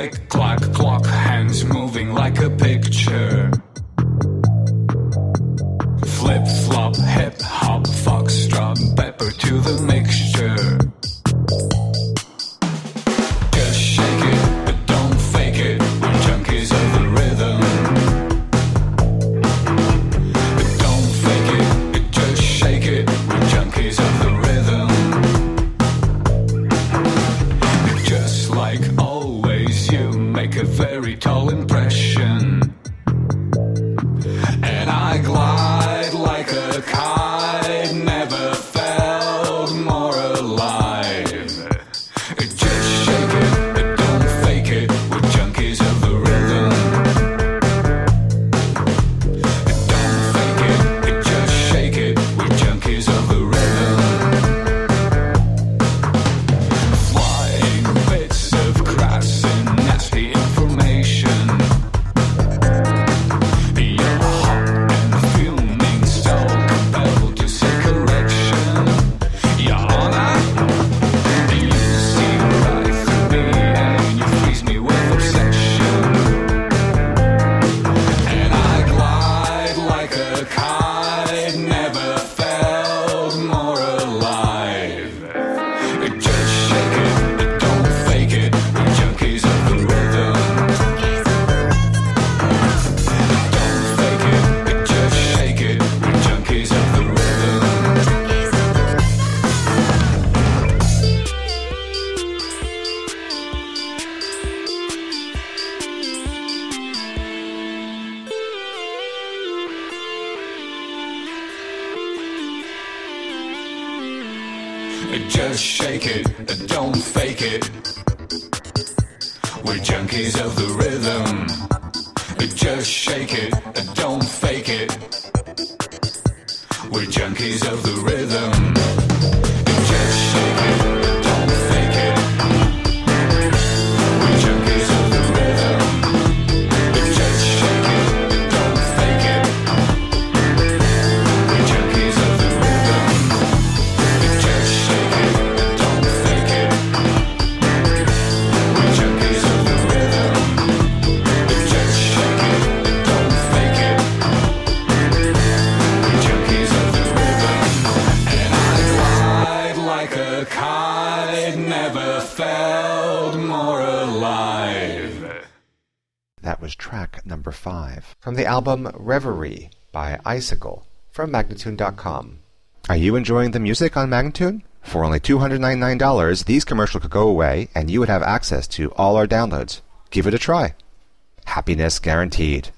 Tick-clack clock, hands moving like a picture. Flip-flop, hip-hop, foxtrot, pepper to the mixture. Just shake it, but don't fake it. We're junkies of the rhythm. But don't fake it, just shake it. We're junkies of the rhythm. Just like always, you make a very tall impression. And I glide like a kite, never felt more alive. Just shake it, but don't fake it. We're junkies of the rhythm. Don't fake it, just shake it. We're junkies of the rhythm. Flying bits of crass and nasty information. You're hot and fuming, so compelled to see correction. Your Honor, you see right through me and you freeze me with obsession. And I glide like a kite, never felt more alive. Just shake it, but don't fake it. We're junkies of the rhythm. Don't fake it, just shake it. We're junkies of the rhythm. Just shake it, don't fake it. We're junkies of the rhythm. Just shake it, don't fake it. We're junkies of the rhythm. Just shake it, don't fake it. We're junkies of the rhythm. Just shake it, don't fake it. We're junkies of the rhythm. Just shake it, don't fake it. We're junkies of the rhythm. Just shake it, don't fake it. We're junkies of the rhythm. And I glide like a kite, never felt more alive. That was track number 5 from the album Reverie by Icicle from Magnatune.com. Are you enjoying the music on Magnatune? For only $299, these commercials could go away and you would have access to all our downloads. Give it a try. Happiness guaranteed.